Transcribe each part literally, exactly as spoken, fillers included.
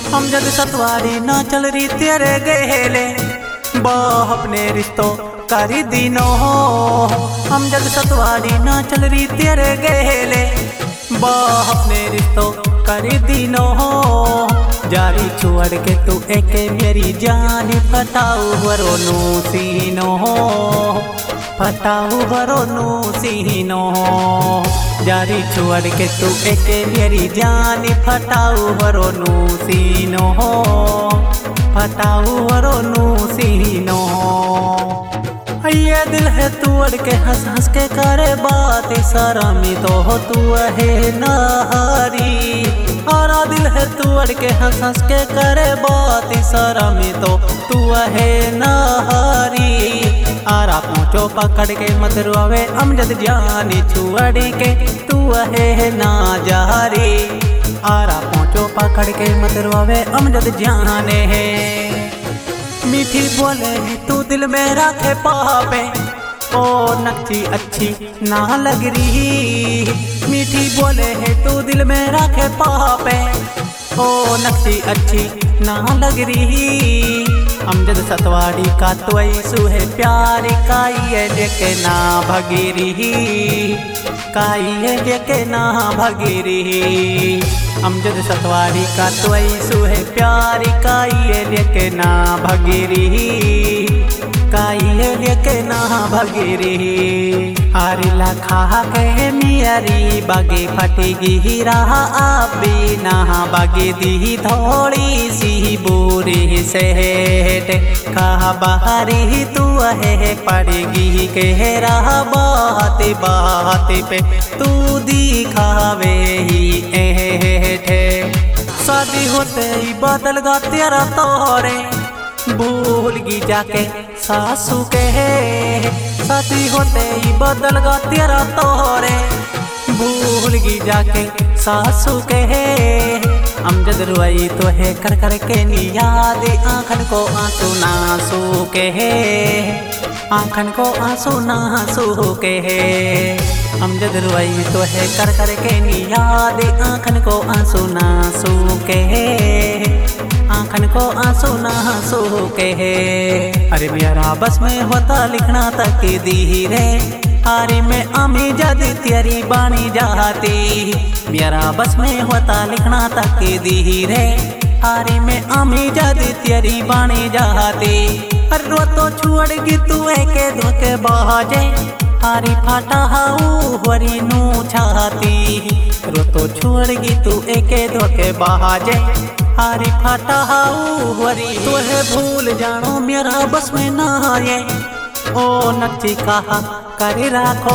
अमजद सतवारी ना चल रही तेरे गेले बाह अपने रिश्तों कारी दिनों। अमजद सतवारी ना चल रही तेरे गेले बाह अपने रिश्तों कारी दिनों। जारी छोड़ के तू एक मेरी जान फटाऊ बरो नू सीनो फटाऊ बरो नू सीनो। जारी छोड़ के तू एक मेरी जान फटाऊ बरो नू सीनो फटाऊ बरो नू सीनो। ये दिल है तू अड़ के हंस हंस के करे बात सारा में तो हो तू है नारी। आरा दिल है तू अड़ के हंस हंस के करे बात सारा में तो तू है नारी। आरा पहुँचो पकड़ के मत रोवे अमजद जानी छुअड़ के तू है ना जारी। आरा पहुँचो पकड़ के मत रोवे अमजद जाने है। मीठी बोले तू दिल में रखे पापे ओ नक्ची अच्छी ना लग रही। मीठी बोले है तू दिल में रखे पापे ओ नक्ची अच्छी ना लग रही। अमजद सतवारी का तो ऐसू है प्यार काई लेके ना भगी रही काई लेके ना भगी रही। अमजद सतवारी का तो ऐसू है प्यार काई लेके ना भगी रही काई लेके ना भगी रही। आरिला खा के मियारी बागे फटेगी रहा आप भी ना बागे दी थोड़ी सी बुरी सेठ कहा बाहरी तू है पड़ेगी कह रहा बात बात पे तू दिखावे ही एठे। शादी होते ही बदल गा तेरा तोरे भूल गी जाके सासू के शादी होते ही बदल गा तेरा तोरे भूल गी जाके सासू के। अमजद रुआई तो है कर कर के नियाद आँखन को आंसू नासू के आँखन को आंसू नासू के। अमजद रुआई तो है कर कर के नियाद आँखन को आंसू नासू के आँखन को आंसू नासू के। अरे मेरा बस में होता लिखना तक दी रे आरी में अमी जद तेरी बानी जाती। मेरा बस में होता लिखना तक दी रे आरी में अमी जद तेरी बानी जाती। रो तो छोड़गी तू एक धोके बाजे आरी फाटा हाउ हरी नू छाती। रो तो छोड़गी तू एक धोके बाजे आरी फाटा हाउ हरी तोहे भूल जानो मेरा बस में ना आए ओ नक्ची कहा करे राखो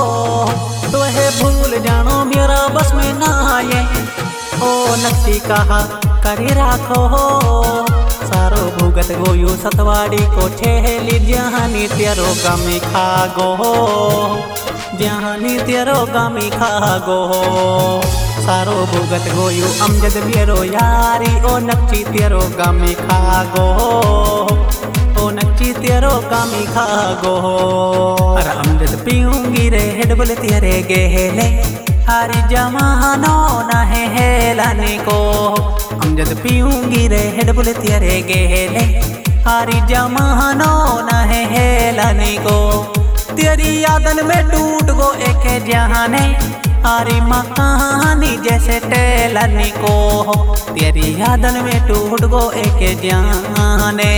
तोहे भूल जानो मेरा बस में ना आए ओ नक्ची कहा करे राखो। सारो भुगत गोयो सतवारी को ठेली जहानी तेरो गमी खा गो जहानी तेरो गमी खा गो। सारो भुगत गोयो अमजद मेरो यारी ओ नक्ची तेरो गमी खा गो ओ नक्ची तेरो गमी खा गो। अरे अमजद पीऊंगी रे हेडबल तेरे गेले हरी जमानो न है हेलाने को। अमजद पीऊंगी रे हेडबल तेरे गेले हरी जमानो न है हेलाने को। तेरी यादन में टूट गो एक जहाने हरी मकानी जैसे टेलनी को। तेरी यादन में टूट गो एक जाने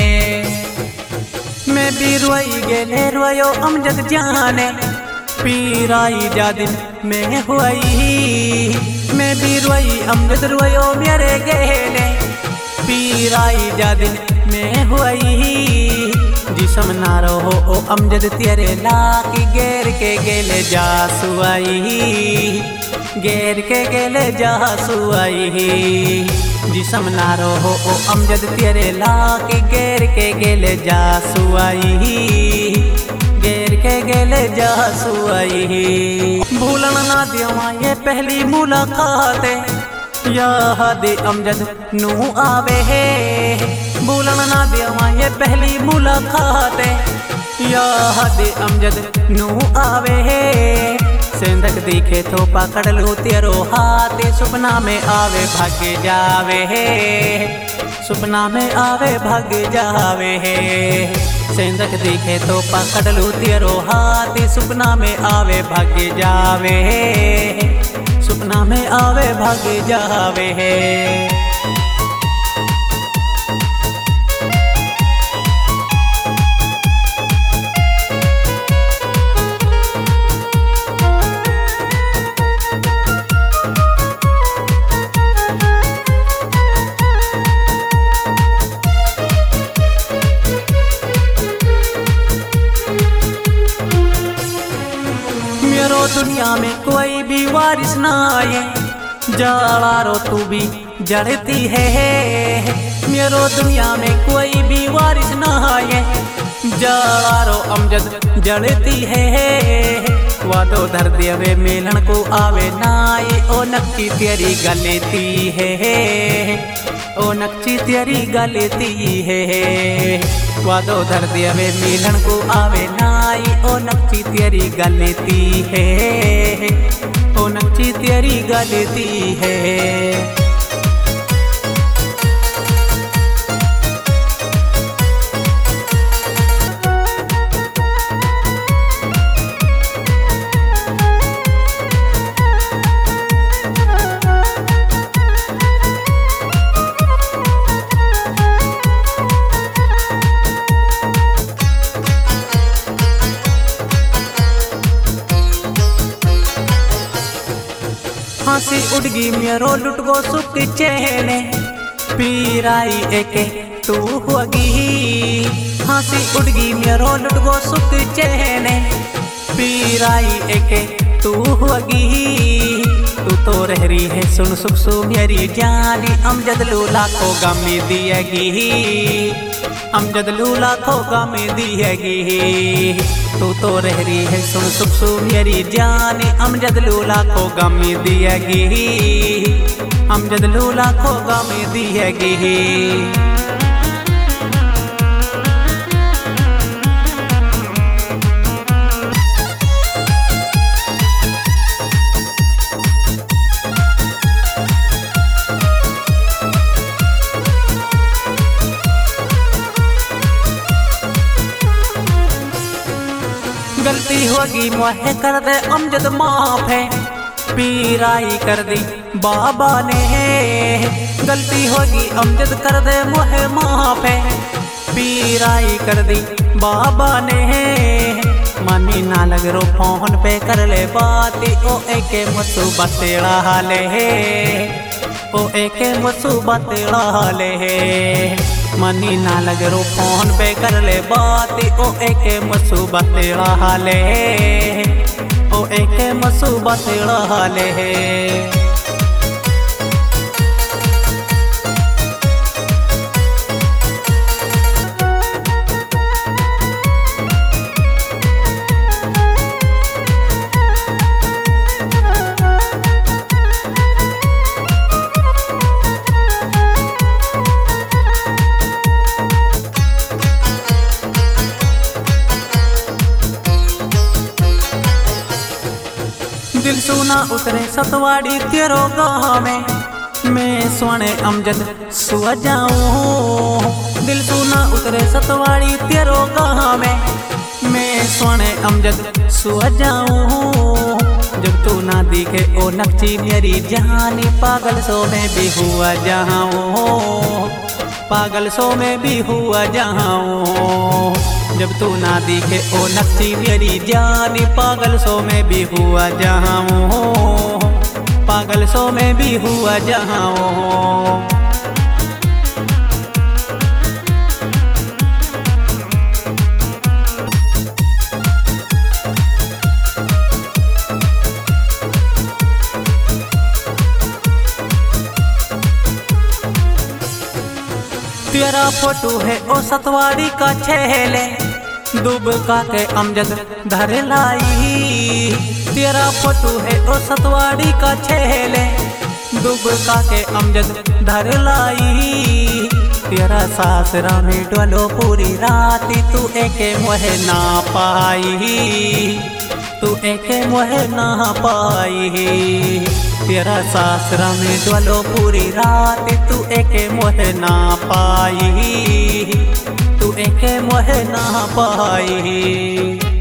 मैं भी रोई गेले रोयो अमजद जाने पीराई जादिन में हुई। मैं भी रोई अमजद रोयो मेरे गेले पीराई जादिन में हुई। जिसम ना रहो ओ अमजद तेरे लाकी गेर के गेले जासुआई गेर के गेले जासुआई। जिसम ना रहो ओ अमजद तेरे लाकी गेर के गेले जासुआई गेर के गेले जासुआई। भूलन ना दिया ये पहली मुलाकात याद अमजद नू आवे है। भूलन ना दिया ये पहली मुलाकात याद अमजद नू आवे है। सेंधक दिखे तो पकड़ लू तेरो हाथ, सपना में आवे भाग जावे है, सपना में आवे भाग जावे है। सेंधक दिखे तो पकड़ लू तेरो हाथ, सपना में आवे भाग जावे है, सपना में आवे भाग जावे है। दुनिया में कोई भी वारिस ना आए, जला रो तू भी जड़ती है। मेरो दुनिया में कोई भी वारिस ना आए, जला रो अमजद जड़ती है। वादो धर देवे मिलन को आवे नाए, ओ नक्की तेरी गलती है, ओ नक्की तेरी गलती है। वादो धर देवे मिलन को आवे नाई, ओ नक्की तेरी गलती है, ओ नक्की तेरी गलती है। हंसी उड़गी मेरो लुट गो सुख चेहने, पीराई एके तू होगी। हंसी उड़गी मेरो लुट गो सुख चेहने, पीराई एके तू होगी। तू तो रह रही है सुन सुख सु मेरी जानी, अमजद लूला को गमी दिएगी, अमजद लूला को गमी दिएगी। तू तो रह रही है सुन सुख सु मेरी जानी, अमजद लूला को गमी दिएगी, अमजद लूला को गमी दिएगी। गलती होगी मोहे कर दे अमजद माफ है, पीराई कर दी बाबा ने। गलती होगी अमजद कर दे मोहे माफ है, पीराई कर दी बाबा ने। मनी ना लग रो फोन पे कर ले बात, ओ एके मुसीबत हाले है, ओ एके मुसीबत हाले है। मनी ना लग रो फोन पे कर ले बात, ओ एके मुसीबत हाले, ओ एके मुसीबत हाले। दिल सुना उतरे सतवाड़ी तेरो गाँव में, मैं सोने अमजद सुआ जाऊँ। दिल सुना उतरे सतवाड़ी तेरो गाँव में, मैं सोने अमजद सुआ जाऊँ। जब तू ना दिखे ओ नक्ची मेरी जानी, पागल सो में भी हुआ जाऊँ, पागल सो में भी हुआ जाऊँ। जब तू ना दिखे ओ नक्ची मेरी जानी, पागल सो में भी हुआ जाऊँ, पागल सो में भी हुआ जाऊँ। तेरा फोटो है ओ सतवाड़ी का छेले, दुबका के अमजद धर लाई। तेरा फोटो है ओ सतवाड़ी का छेले, दुबका के अमजद धर लाई। तेरा सासरा में डोलो पूरी रात, तू एके मोहे ना पाई, तू एके मोहे ना पाई। तेरा सासरा में डोलो पूरी रात तू एके मोहे ना पाई, तू एके मोहे ना पाई।